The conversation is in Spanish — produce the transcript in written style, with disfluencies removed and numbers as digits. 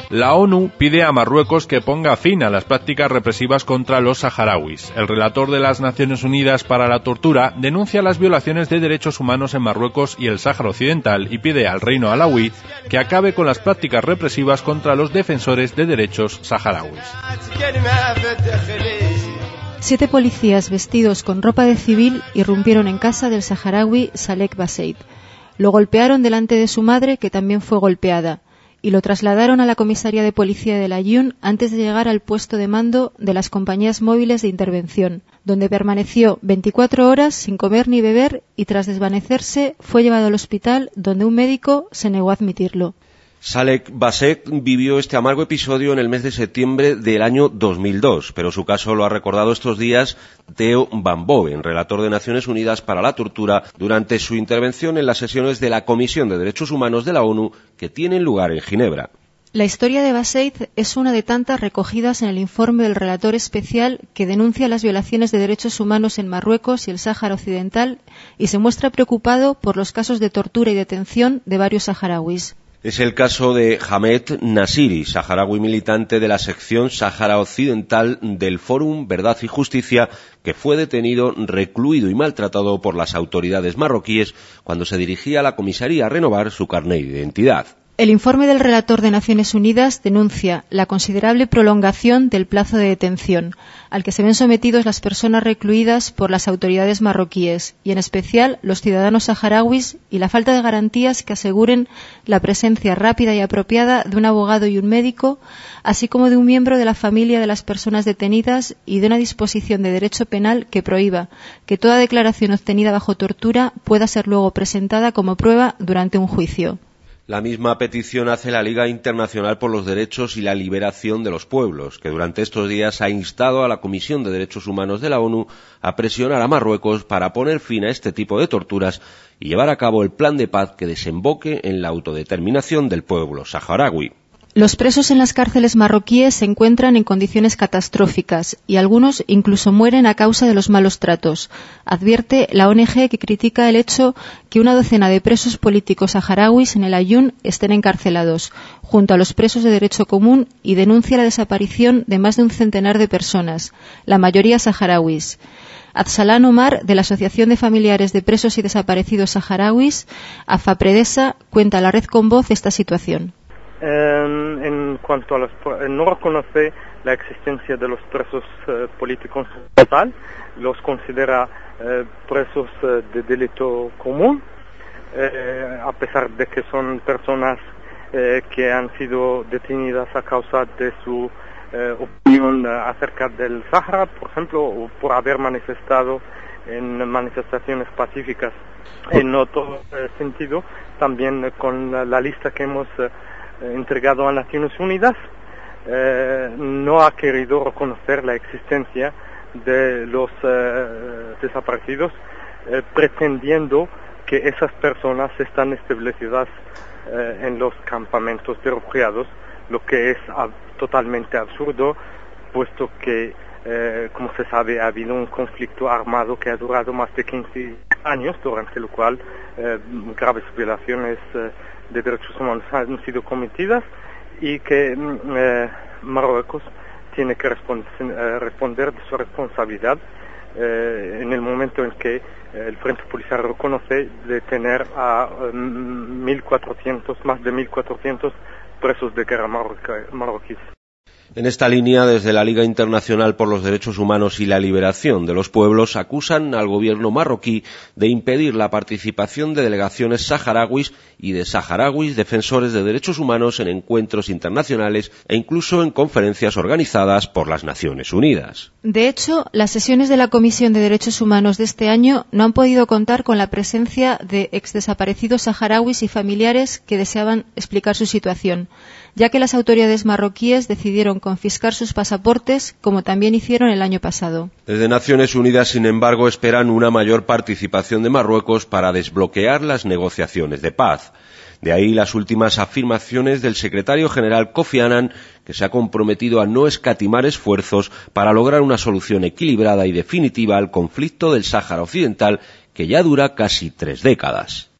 La ONU pide a Marruecos que ponga fin a las prácticas represivas contra los saharauis. El relator de las Naciones Unidas para la Tortura denuncia las violaciones de derechos humanos en Marruecos y el Sáhara Occidental y pide al reino alauí que acabe con las prácticas represivas contra los defensores de derechos saharauis. 7 policías vestidos con ropa de civil irrumpieron en casa del saharaui Salek Basseid. Lo golpearon delante de su madre, que también fue golpeada, y lo trasladaron a la comisaría de policía de Laayoune antes de llegar al puesto de mando de las compañías móviles de intervención, donde permaneció 24 horas sin comer ni beber y tras desvanecerse fue llevado al hospital, donde un médico se negó a admitirlo. Salek Basseid vivió este amargo episodio en el mes de septiembre del año 2002, pero su caso lo ha recordado estos días Theo van Boven, relator de Naciones Unidas para la Tortura, durante su intervención en las sesiones de la Comisión de Derechos Humanos de la ONU que tienen lugar en Ginebra. La historia de Basseid es una de tantas recogidas en el informe del relator especial que denuncia las violaciones de derechos humanos en Marruecos y el Sáhara Occidental y se muestra preocupado por los casos de tortura y detención de varios saharauis. Es el caso de Hamed Nasiri, saharaui militante de la sección Sáhara Occidental del Fórum Verdad y Justicia, que fue detenido, recluido y maltratado por las autoridades marroquíes cuando se dirigía a la comisaría a renovar su carné de identidad. El informe del relator de Naciones Unidas denuncia la considerable prolongación del plazo de detención al que se ven sometidos las personas recluidas por las autoridades marroquíes y, en especial, los ciudadanos saharauis y la falta de garantías que aseguren la presencia rápida y apropiada de un abogado y un médico, así como de un miembro de la familia de las personas detenidas y de una disposición de derecho penal que prohíba que toda declaración obtenida bajo tortura pueda ser luego presentada como prueba durante un juicio. La misma petición hace la Liga Internacional por los Derechos y la Liberación de los Pueblos, que durante estos días ha instado a la Comisión de Derechos Humanos de la ONU a presionar a Marruecos para poner fin a este tipo de torturas y llevar a cabo el plan de paz que desemboque en la autodeterminación del pueblo saharaui. Los presos en las cárceles marroquíes se encuentran en condiciones catastróficas y algunos incluso mueren a causa de los malos tratos. Advierte la ONG que critica el hecho que una docena de presos políticos saharauis en el Laayoune estén encarcelados, junto a los presos de derecho común, y denuncia la desaparición de más de un centenar de personas, la mayoría saharauis. Absalan Omar, de la Asociación de Familiares de Presos y Desaparecidos Saharauis, AFAPREDESA, cuenta a La Red con Voz esta situación. En cuanto a no reconoce la existencia de los presos políticos total, los considera presos de delito común, a pesar de que son personas que han sido detenidas a causa de su opinión acerca del Sáhara, por ejemplo, o por haber manifestado en manifestaciones pacíficas. En otro sentido, también con la lista que hemos entregado a Naciones Unidas, no ha querido reconocer la existencia de los desaparecidos, pretendiendo que esas personas están establecidas en los campamentos de refugiados, lo que es totalmente absurdo, puesto que, como se sabe, ha habido un conflicto armado que ha durado más de 15 años, durante lo cual graves violaciones de derechos humanos han sido cometidas y que Marruecos tiene que responder de su responsabilidad en el momento en que el Frente Polisario reconoce de tener a más de 1.400 presos de guerra marroquíes. En esta línea, desde la Liga Internacional por los Derechos Humanos y la Liberación de los Pueblos, acusan al gobierno marroquí de impedir la participación de delegaciones saharauis y de saharauis defensores de derechos humanos en encuentros internacionales e incluso en conferencias organizadas por las Naciones Unidas. De hecho, las sesiones de la Comisión de Derechos Humanos de este año no han podido contar con la presencia de exdesaparecidos saharauis y familiares que deseaban explicar su situación, ya que las autoridades marroquíes decidieron confiscar sus pasaportes, como también hicieron el año pasado. Desde Naciones Unidas, sin embargo, esperan una mayor participación de Marruecos para desbloquear las negociaciones de paz. De ahí las últimas afirmaciones del secretario general Kofi Annan, que se ha comprometido a no escatimar esfuerzos para lograr una solución equilibrada y definitiva al conflicto del Sáhara Occidental, que ya dura casi 3 décadas.